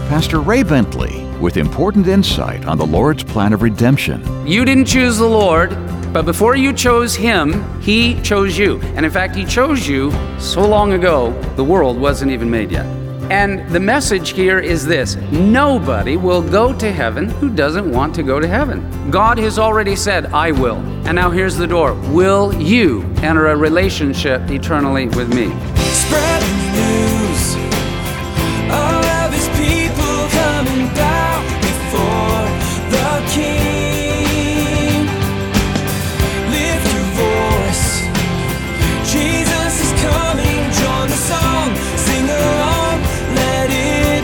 Pastor Ray Bentley with important insight on the Lord's plan of redemption. You didn't choose the Lord, but before you chose Him, He chose you. And in fact, He chose you so long ago, the world wasn't even made yet. And the message here is this: nobody will go to heaven who doesn't want to go to heaven. God has already said, I will. And now here's the door. Will you enter a relationship eternally with me? Spreading the news, all of His people coming down before the King. Lift your voice, Jesus is coming. Join the song, sing along, let it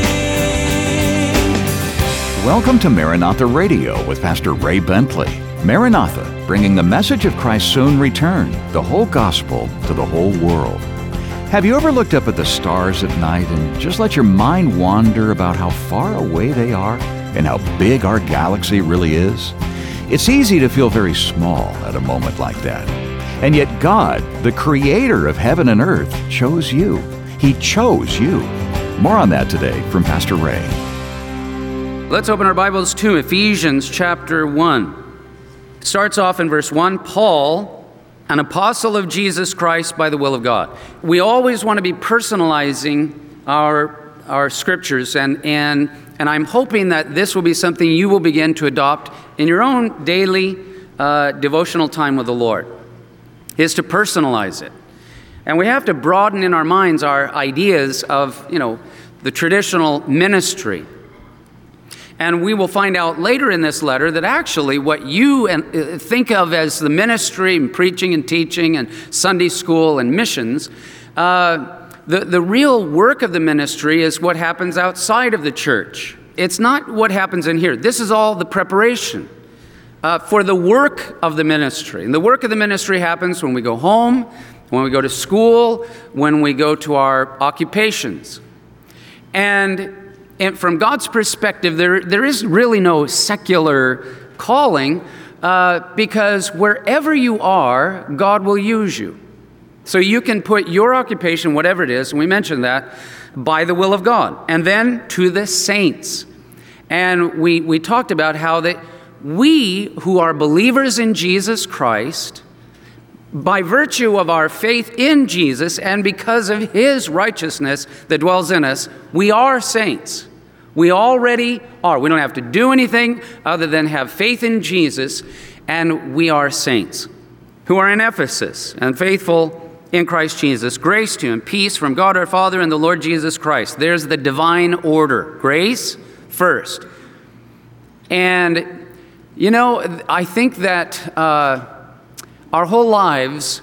ring. Welcome to Maranatha Radio with Pastor Ray Bentley. Maranatha, bringing the message of Christ's soon return, the whole gospel to the whole world. Have you ever looked up at the stars at night and just let your mind wander about how far away they are and how big our galaxy really is? It's easy to feel very small at a moment like that. And yet God, the creator of heaven and earth, chose you. He chose you. More on that today from Pastor Ray. Let's open our Bibles to Ephesians chapter 1. It starts off in verse 1, Paul, an apostle of Jesus Christ by the will of God. We always want to be personalizing our scriptures, and I'm hoping that this will be something you will begin to adopt in your own daily devotional time with the Lord, is to personalize it. And we have to broaden in our minds our ideas of, the traditional ministry. And we will find out later in this letter that actually what you think of as the ministry and preaching and teaching and Sunday school and missions, the real work of the ministry is what happens outside of the church. It's not what happens in here. This is all the preparation for the work of the ministry. And the work of the ministry happens when we go home, when we go to school, when we go to our occupations. And from God's perspective, there is really no secular calling because wherever you are, God will use you. So you can put your occupation, whatever it is, and we mentioned that, by the will of God. And then to the saints. And we talked about how that we who are believers in Jesus Christ, by virtue of our faith in Jesus and because of His righteousness that dwells in us, we are saints. We already are. We don't have to do anything other than have faith in Jesus, and we are saints who are in Ephesus and faithful in Christ Jesus. Grace to you and peace from God our Father and the Lord Jesus Christ. There's the divine order. Grace first. And, I think that our whole lives,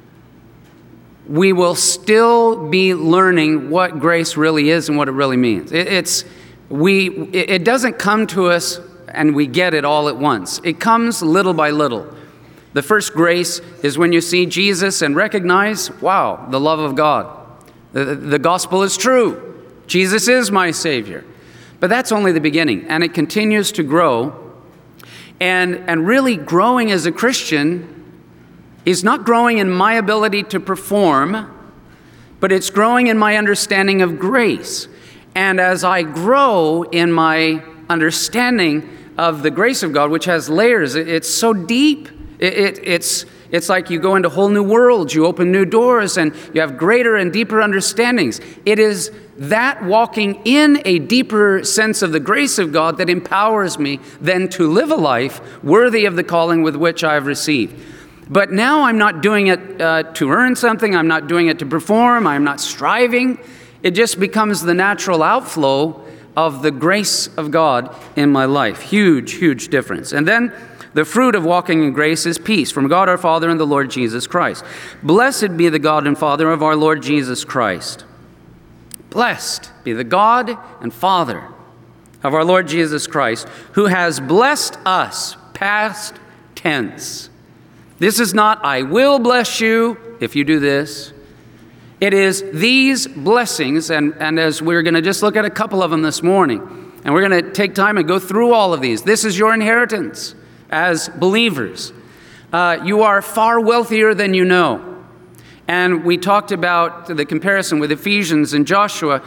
we will still be learning what grace really is and what it really means. It doesn't come to us and we get it all at once. It comes little by little. The first grace is when you see Jesus and recognize, wow, the love of God. The gospel is true. Jesus is my Savior. But that's only the beginning, and it continues to grow. And really growing as a Christian is not growing in my ability to perform, but it's growing in my understanding of grace. And as I grow in my understanding of the grace of God, which has layers, it's so deep. It's like you go into whole new worlds, you open new doors, and you have greater and deeper understandings. It is that walking in a deeper sense of the grace of God that empowers me then to live a life worthy of the calling with which I have received. But now I'm not doing it to earn something. I'm not doing it to perform. I'm not striving. It just becomes the natural outflow of the grace of God in my life. Huge, huge difference. And then the fruit of walking in grace is peace from God our Father and the Lord Jesus Christ. Blessed be the God and Father of our Lord Jesus Christ. Blessed be the God and Father of our Lord Jesus Christ, who has blessed us, past tense. This is not, I will bless you if you do this. It is these blessings, and as we're going to just look at a couple of them this morning, and we're going to take time and go through all of these. This is your inheritance as believers. You are far wealthier than you know. And we talked about the comparison with Ephesians and Joshua.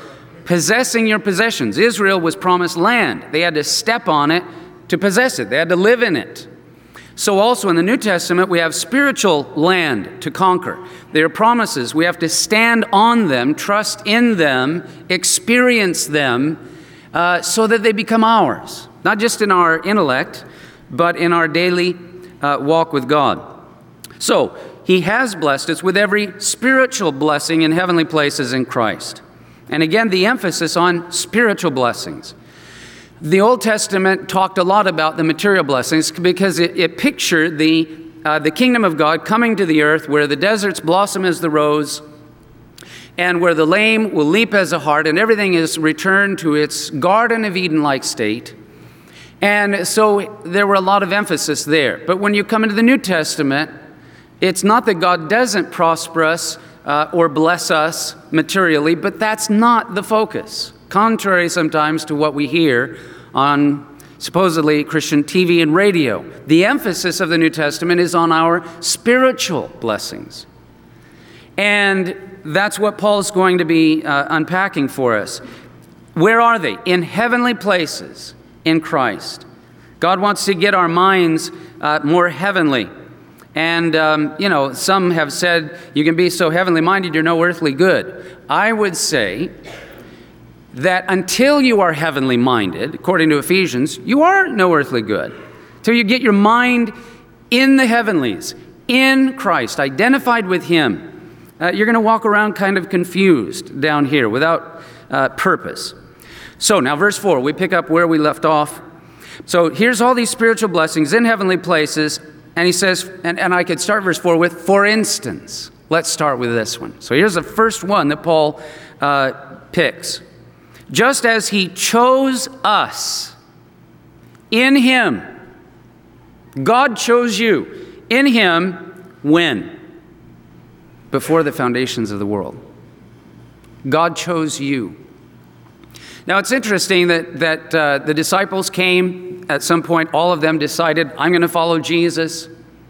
possessing your possessions. Israel was promised land. They had to step on it to possess it. They had to live in it. So also in the New Testament, we have spiritual land to conquer. They are promises. We have to stand on them, trust in them, experience them, so that they become ours. Not just in our intellect, but in our daily walk with God. So, He has blessed us with every spiritual blessing in heavenly places in Christ. And again, the emphasis on spiritual blessings. The Old Testament talked a lot about the material blessings because it pictured the kingdom of God coming to the earth where the deserts blossom as the rose and where the lame will leap as a hart and everything is returned to its Garden of Eden-like state. And so there were a lot of emphasis there. But when you come into the New Testament, it's not that God doesn't prosper us or bless us materially, but that's not the focus. Contrary sometimes to what we hear on supposedly Christian TV and radio. The emphasis of the New Testament is on our spiritual blessings. And that's what Paul's going to be unpacking for us. Where are they? In heavenly places in Christ. God wants to get our minds more heavenly. And, some have said, you can be so heavenly minded, you're no earthly good. I would say that until you are heavenly minded, according to Ephesians, you are no earthly good. Till you get your mind in the heavenlies, in Christ, identified with Him, you're going to walk around kind of confused down here without purpose. So now verse 4, we pick up where we left off. So here's all these spiritual blessings in heavenly places. And he says, and I could start verse 4 with, for instance. Let's start with this one. So here's the first one that Paul picks. Just as He chose us in Him. God chose you in Him when? Before the foundations of the world. God chose you. Now it's interesting that the disciples came at some point, all of them decided, I'm going to follow Jesus.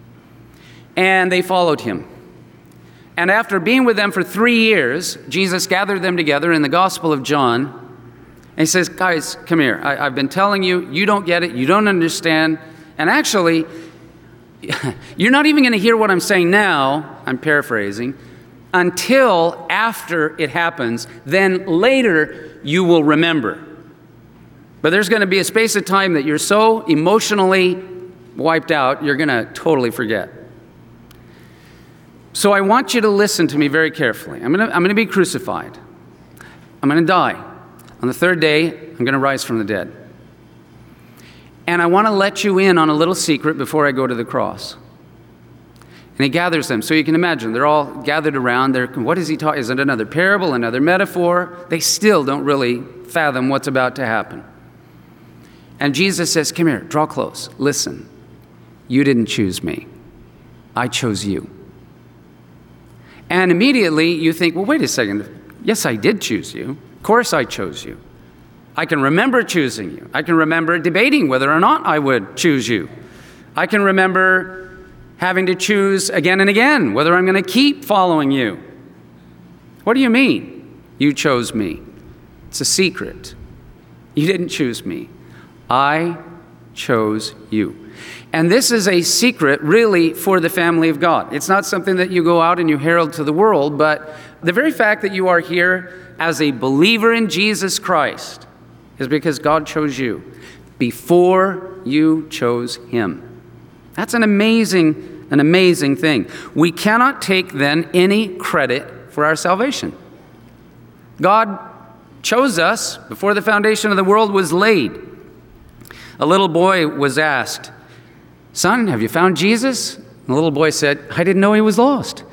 And they followed Him. And after being with them for 3 years, Jesus gathered them together in the Gospel of John. And He says, guys, come here. I've been telling you, you don't get it, you don't understand. And actually, you're not even going to hear what I'm saying now, I'm paraphrasing, until after it happens. Then later, you will remember. But there's going to be a space of time that you're so emotionally wiped out, you're going to totally forget. So I want you to listen to me very carefully. I'm going to be crucified. I'm going to die. On the third day, I'm going to rise from the dead. And I want to let you in on a little secret before I go to the cross. And He gathers them. So you can imagine, they're all gathered around. What is He talking? Is it another parable, another metaphor? They still don't really fathom what's about to happen. And Jesus says, come here, draw close, listen. You didn't choose me. I chose you. And immediately you think, well, wait a second. Yes, I did choose you. Of course I chose you. I can remember choosing you. I can remember debating whether or not I would choose you. I can remember having to choose again and again whether I'm going to keep following you. What do you mean? You chose me. It's a secret. You didn't choose me. I chose you. And this is a secret really for the family of God. It's not something that you go out and you herald to the world, but the very fact that you are here as a believer in Jesus Christ is because God chose you before you chose Him. That's an amazing thing. We cannot take then any credit for our salvation. God chose us before the foundation of the world was laid. A little boy was asked, son, have you found Jesus? And the little boy said, I didn't know He was lost.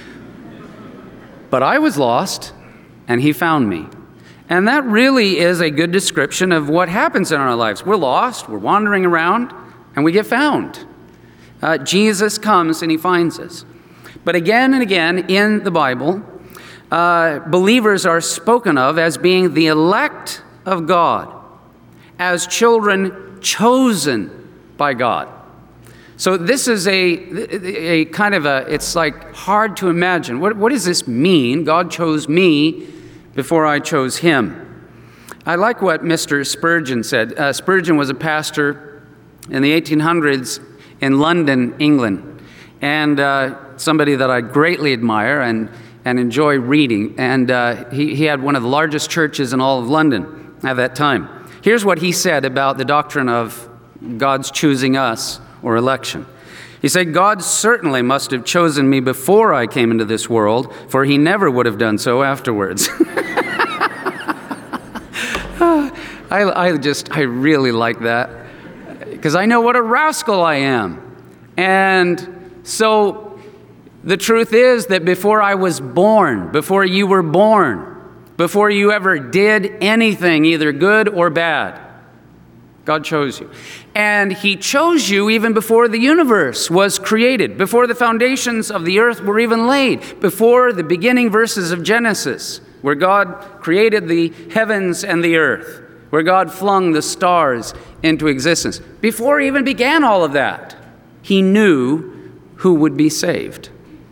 But I was lost, and He found me. And that really is a good description of what happens in our lives. We're lost, we're wandering around, and we get found. Jesus comes and He finds us. But again and again in the Bible, believers are spoken of as being the elect of God, as children chosen by God. So this is a kind of it's like hard to imagine. What does this mean? God chose me before I chose Him. I like what Mr. Spurgeon said. Spurgeon was a pastor in the 1800s in London, England, and somebody that I greatly admire and enjoy reading. And he had one of the largest churches in all of London at that time. Here's what he said about the doctrine of God's choosing us or election. He said, "God certainly must have chosen me before I came into this world, for he never would have done so afterwards." I really like that, because I know what a rascal I am. And so the truth is that before I was born, before you were born, before you ever did anything, either good or bad, God chose you. And he chose you even before the universe was created, before the foundations of the earth were even laid, before the beginning verses of Genesis, where God created the heavens and the earth, where God flung the stars into existence. Before he even began all of that, he knew who would be saved.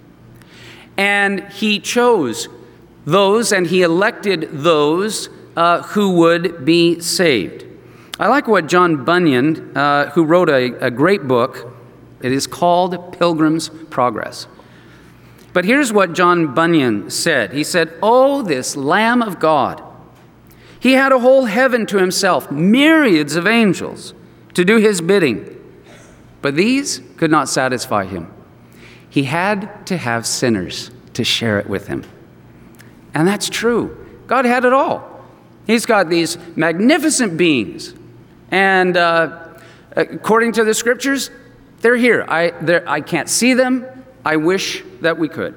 And he chose those, and he elected those who would be saved. I like what John Bunyan, who wrote a great book, it is called Pilgrim's Progress. But here's what John Bunyan said. He said, "Oh, this Lamb of God. He had a whole heaven to himself, myriads of angels to do his bidding. But these could not satisfy him. He had to have sinners to share it with him." And that's true. God had it all. He's got these magnificent beings. And according to the scriptures, they're here. I can't see them. I wish that we could.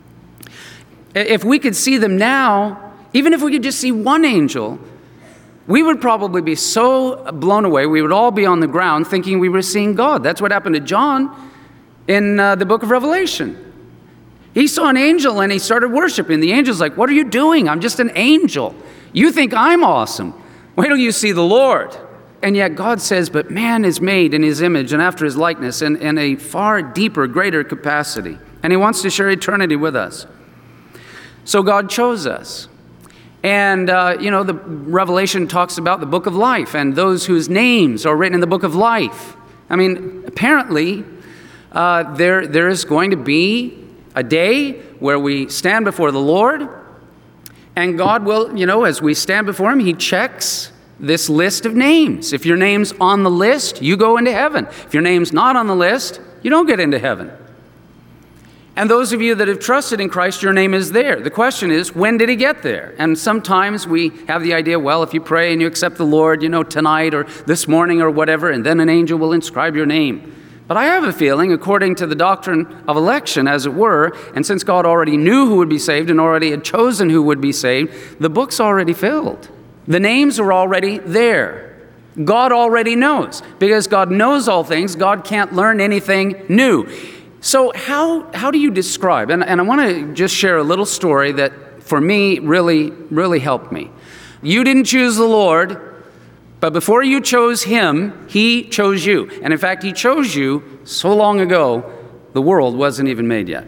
If we could see them now, even if we could just see one angel, we would probably be so blown away, we would all be on the ground thinking we were seeing God. That's what happened to John in the book of Revelation. He saw an angel and he started worshiping. The angel's like, "What are you doing? I'm just an angel. You think I'm awesome. Wait till you see the Lord." And yet God says, but man is made in his image and after his likeness in a far deeper, greater capacity. And he wants to share eternity with us. So God chose us. And, the Revelation talks about the book of life and those whose names are written in the book of life. I mean, apparently, there is going to be a day where we stand before the Lord, and God will, as we stand before him, he checks this list of names. If your name's on the list, you go into heaven. If your name's not on the list, you don't get into heaven. And those of you that have trusted in Christ, your name is there. The question is, when did he get there? And sometimes we have the idea, well, if you pray and you accept the Lord, tonight or this morning or whatever, and then an angel will inscribe your name. But I have a feeling, according to the doctrine of election, as it were, and since God already knew who would be saved and already had chosen who would be saved, the book's already filled. The names are already there. God already knows. Because God knows all things, God can't learn anything new. So how do you describe, and I want to just share a little story that for me really, really helped me. You didn't choose the Lord, but before you chose him, he chose you. And in fact, he chose you so long ago, the world wasn't even made yet.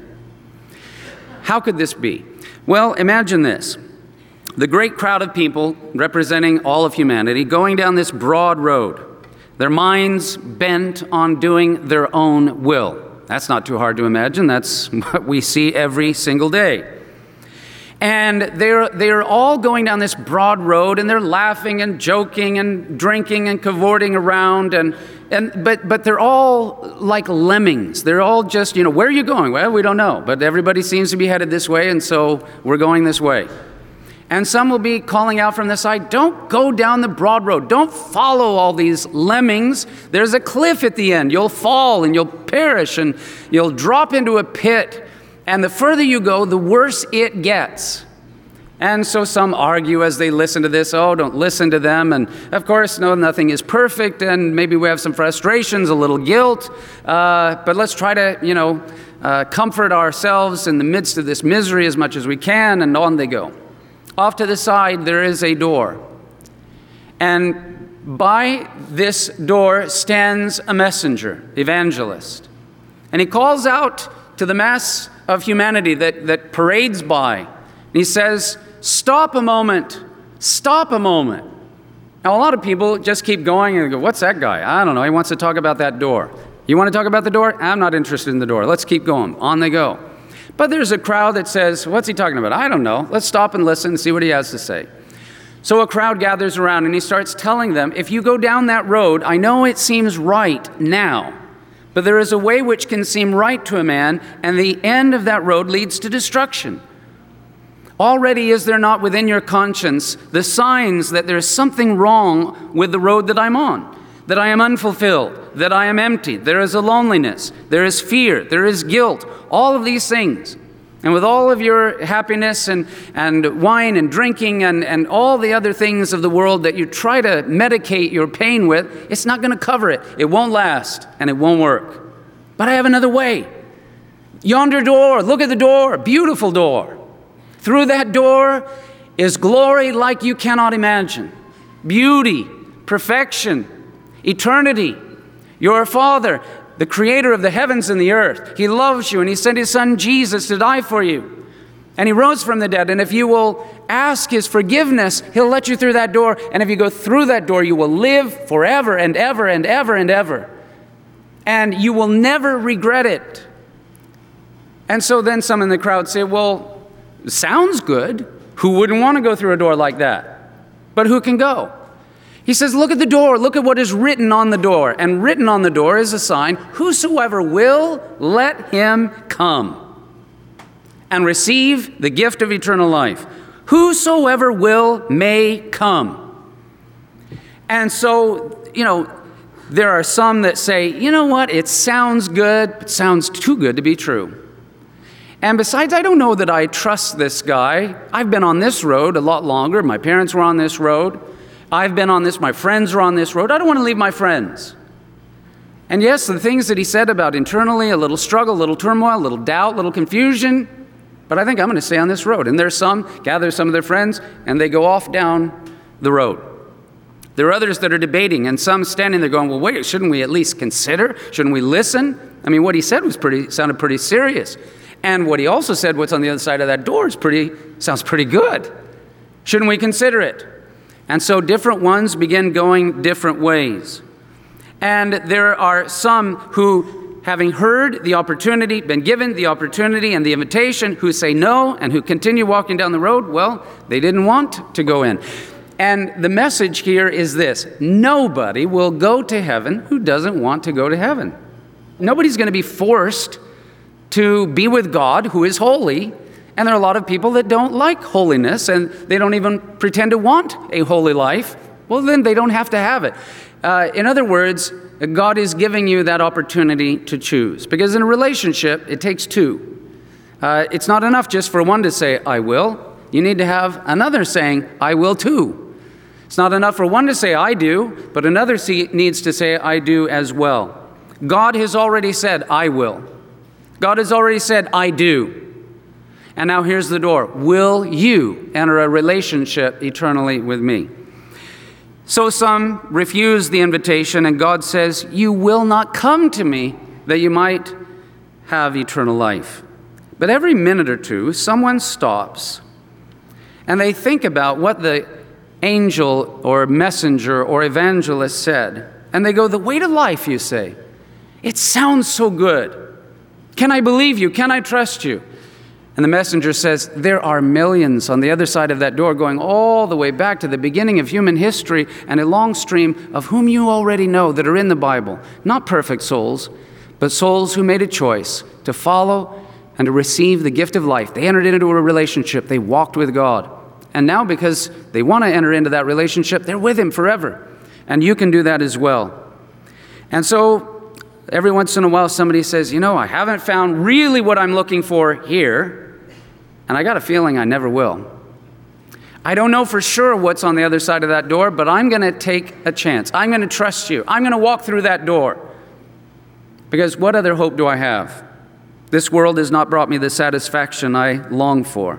How could this be? Well, imagine this. The great crowd of people representing all of humanity going down this broad road, their minds bent on doing their own will. That's not too hard to imagine. That's what we see every single day. And they're all going down this broad road, and they're laughing and joking and drinking and cavorting around, but they're all like lemmings. They're all just, where are you going? Well, we don't know, but everybody seems to be headed this way, and so we're going this way. And some will be calling out from the side, don't go down the broad road. Don't follow all these lemmings. There's a cliff at the end. You'll fall and you'll perish and you'll drop into a pit. And the further you go, the worse it gets. And so some argue as they listen to this, oh, don't listen to them. And of course, no, nothing is perfect. And maybe we have some frustrations, a little guilt. But let's try to, comfort ourselves in the midst of this misery as much as we can. And on they go. Off to the side, there is a door. And by this door stands a messenger, evangelist. And he calls out to the mass of humanity that parades by. And he says, stop a moment. Stop a moment. Now, a lot of people just keep going and go, what's that guy? I don't know. He wants to talk about that door. You want to talk about the door? I'm not interested in the door. Let's keep going. On they go. But there's a crowd that says, what's he talking about? I don't know. Let's stop and listen and see what he has to say. So a crowd gathers around and he starts telling them, if you go down that road, I know it seems right now, but there is a way which can seem right to a man, and the end of that road leads to destruction. Already is there not within your conscience the signs that there is something wrong with the road that I'm on, that I am unfulfilled, that I am empty, there is a loneliness, there is fear, there is guilt, all of these things. And with all of your happiness and wine and drinking and all the other things of the world that you try to medicate your pain with, it's not going to cover it. It won't last and it won't work. But I have another way. Yonder door, look at the door, beautiful door. Through that door is glory like you cannot imagine. Beauty, perfection, eternity. Your Father, the creator of the heavens and the earth, he loves you and he sent his son Jesus to die for you. And he rose from the dead. And if you will ask his forgiveness, he'll let you through that door. And if you go through that door, you will live forever and ever and ever and ever. And you will never regret it. And so then some in the crowd say, well, sounds good. Who wouldn't want to go through a door like that? But who can go? He says, look at the door. Look at what is written on the door. And written on the door is a sign, whosoever will, let him come and receive the gift of eternal life. Whosoever will may come. And so, there are some that say, you know what, it sounds good, but it sounds too good to be true. And besides, I don't know that I trust this guy. I've been on this road a lot longer. My parents were on this road. I've been on this. My friends are on this road. I don't want to leave my friends. And yes, the things that he said about internally, a little struggle, a little turmoil, a little doubt, a little confusion. But I think I'm going to stay on this road. And there's some, gather some of their friends, and they go off down the road. There are others that are debating, and some standing there going, well, wait, shouldn't we at least consider? Shouldn't we listen? I mean, what he said sounded pretty serious. And what he also said, what's on the other side of that door, sounds pretty good. Shouldn't we consider it? And so different ones begin going different ways. And there are some who, having heard the opportunity, been given the opportunity and the invitation, who say no and who continue walking down the road. Well, they didn't want to go in. And the message here is this: nobody will go to heaven who doesn't want to go to heaven. Nobody's going to be forced to be with God, who is holy. And there are a lot of people that don't like holiness, and they don't even pretend to want a holy life. Well, then they don't have to have it. In other words, God is giving you that opportunity to choose. Because in a relationship, it takes two. It's not enough just for one to say, I will. You need to have another saying, I will too. It's not enough for one to say, I do, but another needs to say, I do as well. God has already said, I will. God has already said, I do. And now here's the door. Will you enter a relationship eternally with me? So some refuse the invitation, and God says, you will not come to me that you might have eternal life. But every minute or two, someone stops, and they think about what the angel or messenger or evangelist said. And they go, the way to life, you say. It sounds so good. Can I believe you? Can I trust you? And the messenger says, there are millions on the other side of that door going all the way back to the beginning of human history and a long stream of whom you already know that are in the Bible. Not perfect souls, but souls who made a choice to follow and to receive the gift of life. They entered into a relationship. They walked with God. And now because they want to enter into that relationship, they're with Him forever. And you can do that as well. And so every once in a while somebody says, I haven't found really what I'm looking for here. And I got a feeling I never will. I don't know for sure what's on the other side of that door, but I'm going to take a chance. I'm going to trust you. I'm going to walk through that door. Because what other hope do I have? This world has not brought me the satisfaction I long for.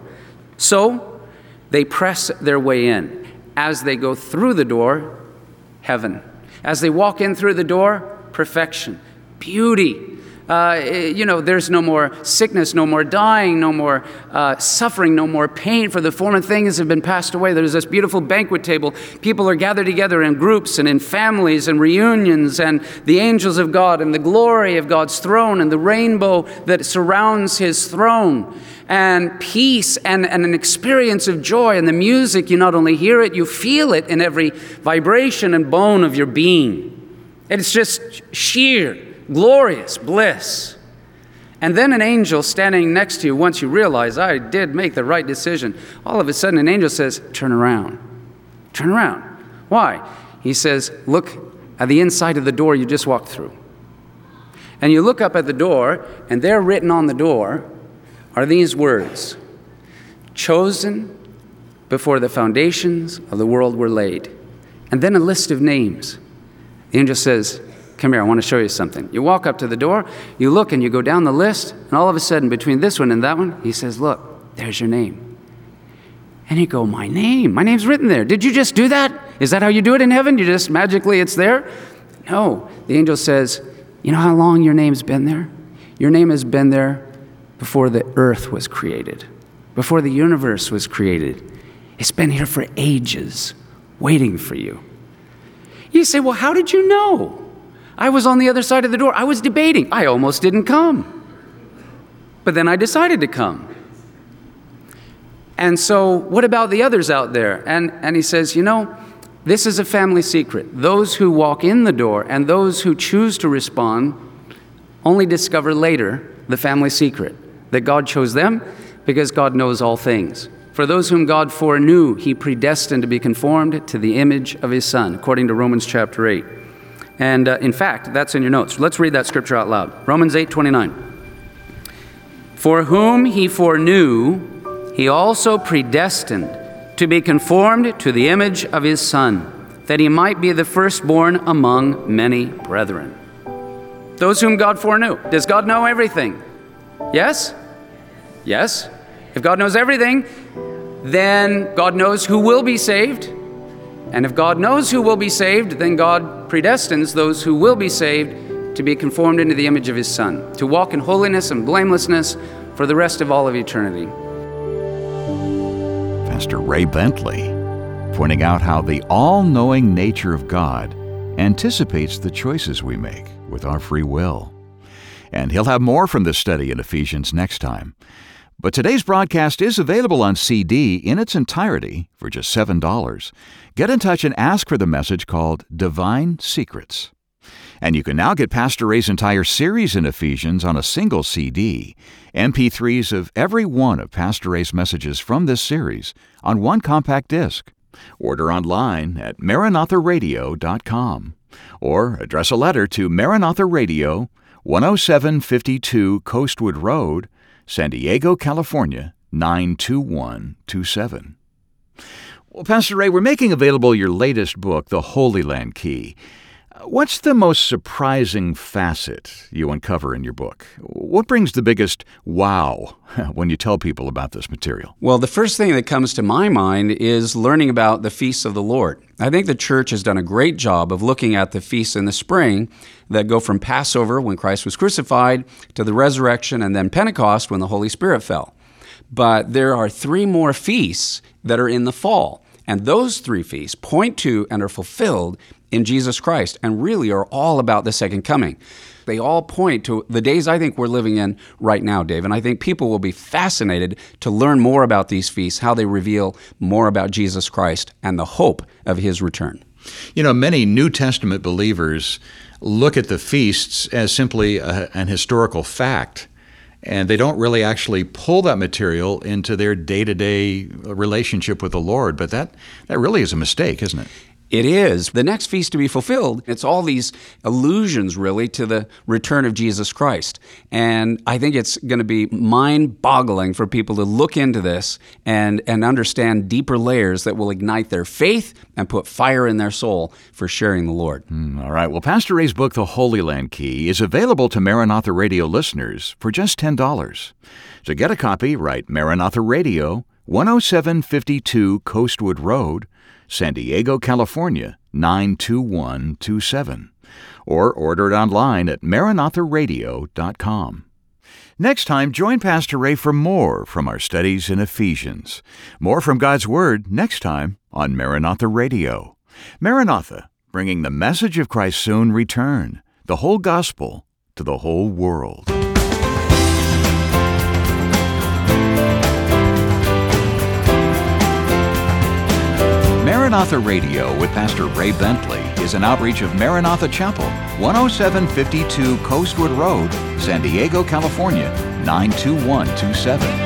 So they press their way in. As they go through the door, heaven. As they walk in through the door, perfection, beauty, There's no more sickness, no more dying, no more suffering, no more pain, for the former things have been passed away. There's this beautiful banquet table. People are gathered together in groups and in families and reunions, and the angels of God and the glory of God's throne and the rainbow that surrounds his throne, and peace and an experience of joy. And the music, you not only hear it, you feel it in every vibration and bone of your being. And it's just sheer, glorious bliss. And then an angel standing next to you, once you realize, I did make the right decision, all of a sudden an angel says, turn around. Turn around. Why? He says, look at the inside of the door you just walked through. And you look up at the door, and there written on the door are these words: chosen before the foundations of the world were laid. And then a list of names. The angel says, come here, I want to show you something. You walk up to the door, you look, and you go down the list, and all of a sudden, between this one and that one, he says, look, there's your name. And you go, my name's written there. Did you just do that? Is that how you do it in heaven? You just magically, it's there? No. The angel says, you know how long your name's been there? Your name has been there before the earth was created, before the universe was created. It's been here for ages, waiting for you. You say, well, how did you know? I was on the other side of the door. I was debating. I almost didn't come. But then I decided to come. And so what about the others out there? And he says, this is a family secret. Those who walk in the door and those who choose to respond only discover later the family secret, that God chose them because God knows all things. For those whom God foreknew, he predestined to be conformed to the image of his Son, according to Romans chapter 8. And in fact, that's in your notes. Let's read that scripture out loud. Romans 8:29. For whom he foreknew, he also predestined to be conformed to the image of his Son, that he might be the firstborn among many brethren. Those whom God foreknew. Does God know everything? Yes? Yes. If God knows everything, then God knows who will be saved. And if God knows who will be saved, then God predestines those who will be saved to be conformed into the image of his Son, to walk in holiness and blamelessness for the rest of all of eternity. Pastor Ray Bentley, pointing out how the all-knowing nature of God anticipates the choices we make with our free will. And he'll have more from this study in Ephesians next time. But today's broadcast is available on CD in its entirety for just $7. Get in touch and ask for the message called Divine Secrets. And you can now get Pastor Ray's entire series in Ephesians on a single CD, MP3s of every one of Pastor Ray's messages from this series on one compact disc. Order online at MaranathaRadio.com or address a letter to Maranatha Radio, 10752 Coastwood Road, San Diego, California, 92127. Well, Pastor Ray, we're making available your latest book, The Holy Land Key. What's the most surprising facet you uncover in your book? What brings the biggest wow when you tell people about this material? Well, the first thing that comes to my mind is learning about the feasts of the Lord. I think the church has done a great job of looking at the feasts in the spring that go from Passover, when Christ was crucified, to the resurrection, and then Pentecost, when the Holy Spirit fell. But there are 3 more feasts that are in the fall. And those 3 feasts point to and are fulfilled in Jesus Christ and really are all about the second coming. They all point to the days I think we're living in right now, Dave. And I think people will be fascinated to learn more about these feasts, how they reveal more about Jesus Christ and the hope of his return. Many New Testament believers look at the feasts as simply an historical fact, and they don't really actually pull that material into their day-to-day relationship with the Lord. But that really is a mistake, isn't it? It is. The next feast to be fulfilled, it's all these allusions, really, to the return of Jesus Christ. And I think it's going to be mind-boggling for people to look into this and understand deeper layers that will ignite their faith and put fire in their soul for sharing the Lord. All right. Well, Pastor Ray's book, The Holy Land Key, is available to Maranatha Radio listeners for just $10. So get a copy, write Maranatha Radio, 10752 Coastwood Road, San Diego, California, 92127. or order it online at MaranathaRadio.com. Next time, join Pastor Ray for more from our studies in Ephesians. More from God's Word next time on Maranatha Radio. Maranatha, bringing the message of Christ's soon return, the whole gospel to the whole world. Maranatha Radio with Pastor Ray Bentley is an outreach of Maranatha Chapel, 10752 Coastwood Road, San Diego, California, 92127.